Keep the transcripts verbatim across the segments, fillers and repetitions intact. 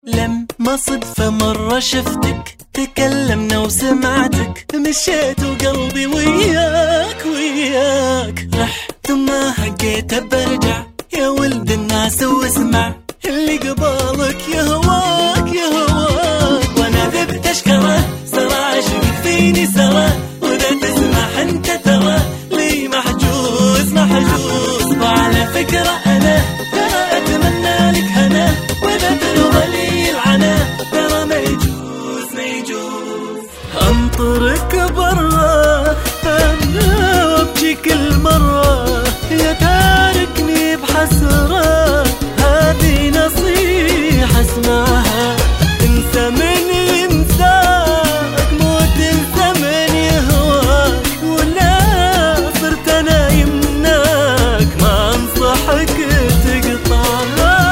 لما صدفة مرة شفتك تكلمنا وسمعتك، مشيت وقلبي وياك وياك رحت وما حقيت برجع. يا ولد الناس واسمع اللي قبالك يهواك يهواك، وانا ذبت اشكره صار عاشق فيني سره، واذا تسمح انت ترى لي محجوز محجوز. وعلى فكرة انا ترى اتمنى لك هنا، واذا ترضى لي العنا ترى ما يجوز ما يجوز. انطرك برا انا وابكي كل مرة، يا تاركني بحسرة هذه نصيحة اسمعها. انسى من ينساك موت الزمن يهواك، ولا صرت انا يمناك ما انصحك تقطعها.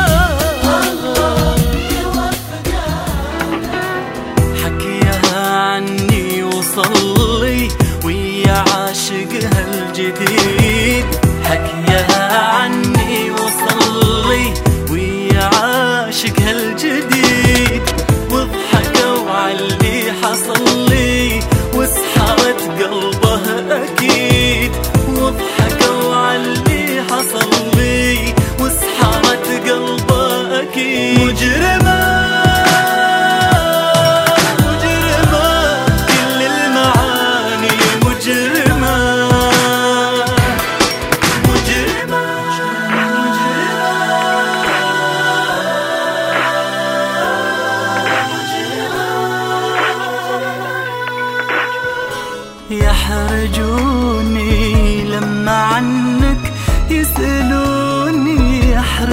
حكيها عني وصلي ويا عاشقها الجديد، حكيها عني وصلي ويا عاشقها الجديد، وضحكوا عاللي حصل لي وسحرت قلبه اكيد، وضحكوا عاللي حصل لي وسحرت قلبه اكيد. مجرمة مجرمة كل المعاني مجرمة يحرجوني لما عنك يسألوني،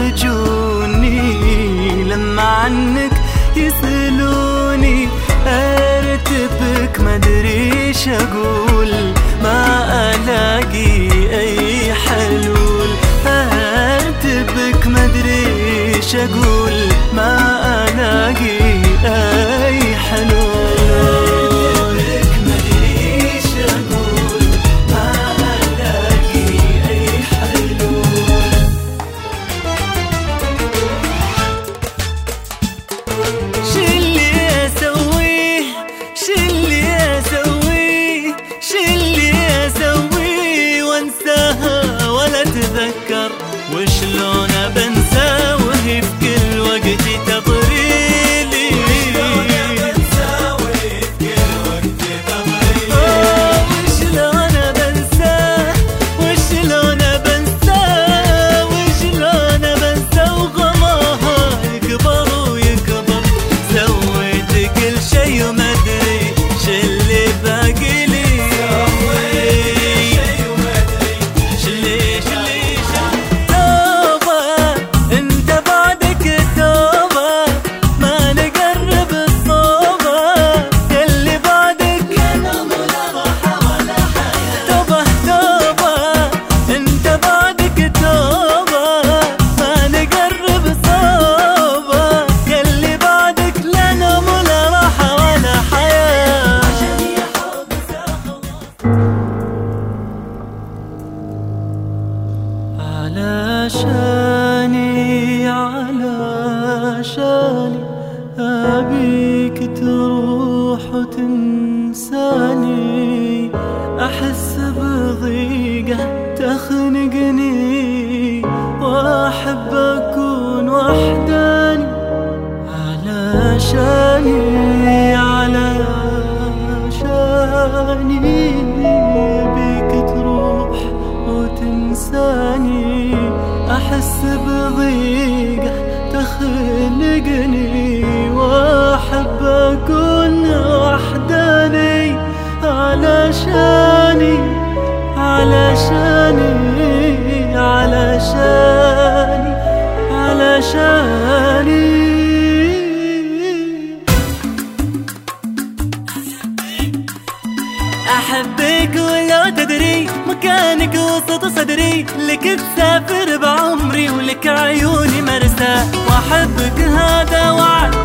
يحرجوني لما عنك يسألوني، ارتبك مدريش اقول ما الاقي اي حلول، ارتبك مدريش اقول ما الاقي اي حلول. وشلون بنسى وهي في كل وقت تطريلي، وشلون بنسى وهي في كل وقت تطريلي، وشلون بنسى وشلون بنسى وشلون بنسى وغلاها يكبر ويكبر. سويت كل شي وما ادري شلي باقي لي، علشاني علشاني أبيك تروح وتنساني، أحس بضيقة تخنقني وأحب أكون وحداني. علشاني علشاني أبيك تروح وتنساني، أحس بضيقة تخنقني وأحب أكون وحداني. علشاني علشاني علشاني علشاني أحبك ولو تدري مكانك وسط صدري، لك تسافر بعمري ولك عيوني مرسى، وأحبك هذا وعد